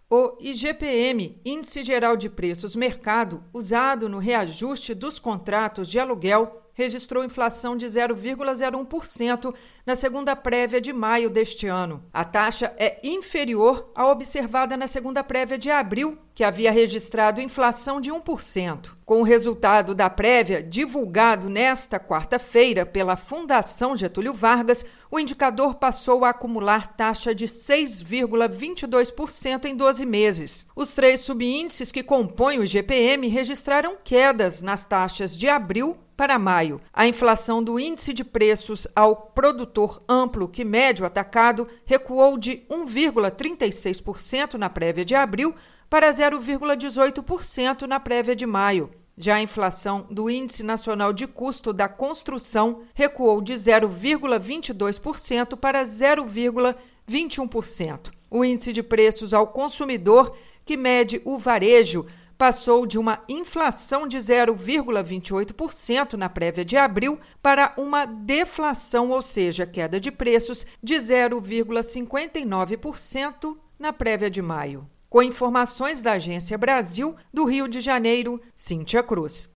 O IGPM, Índice Geral de Preços Mercado, usado no reajuste dos contratos de aluguel, registrou inflação de 0,01% na segunda prévia de maio deste ano. A taxa é inferior à observada na segunda prévia de abril, que havia registrado inflação de 1%. Com o resultado da prévia divulgado nesta quarta-feira pela Fundação Getúlio Vargas, o indicador passou a acumular taxa de 6,22% em 12 meses. Os 3 subíndices que compõem o IGPM registraram quedas nas taxas de abril para maio. A inflação do índice de preços ao produtor amplo que mede o atacado recuou de 1,36% na prévia de abril para 0,18% na prévia de maio. Já a inflação do Índice Nacional de Custo da Construção recuou de 0,22% para 0,21%. O índice de preços ao consumidor, que mede o varejo, passou de uma inflação de 0,28% na prévia de abril para uma deflação, ou seja, queda de preços, de 0,59% na prévia de maio. Com informações da Agência Brasil, do Rio de Janeiro, Cíntia Cruz.